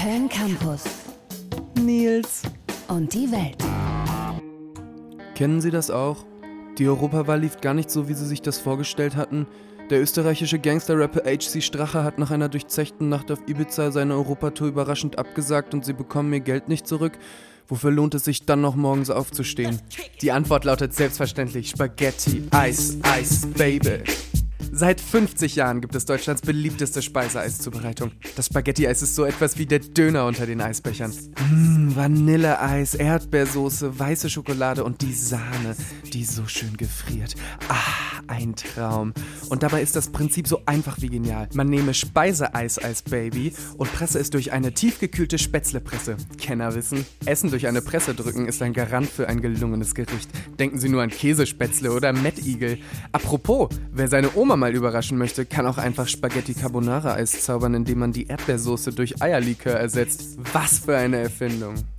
Köln Campus. Nils. Und die Welt. Kennen Sie das auch? Die Europawahl lief gar nicht so, wie Sie sich das vorgestellt hatten. Der österreichische Gangster-Rapper HC Strache hat nach einer durchzechten Nacht auf Ibiza seine Europatour überraschend abgesagt und Sie bekommen ihr Geld nicht zurück. Wofür lohnt es sich dann noch morgens aufzustehen? Die Antwort lautet selbstverständlich Spaghetti, Eis, Eis, Baby. Seit 50 Jahren gibt es Deutschlands beliebteste Speiseeiszubereitung. Das Spaghetti-Eis ist so etwas wie der Döner unter den Eisbechern. Vanilleeis, Erdbeersoße, weiße Schokolade und die Sahne, die so schön gefriert. Ein Traum. Und dabei ist das Prinzip so einfach wie genial. Man nehme Speiseeis als Baby und presse es durch eine tiefgekühlte Spätzlepresse. Kenner wissen, Essen durch eine Presse drücken ist ein Garant für ein gelungenes Gericht. Denken Sie nur an Käsespätzle oder Mettigel. Apropos, wer seine Oma mal überraschen möchte, kann auch einfach Spaghetti Carbonara Eis zaubern, indem man die Erdbeersoße durch Eierlikör ersetzt. Was für eine Erfindung!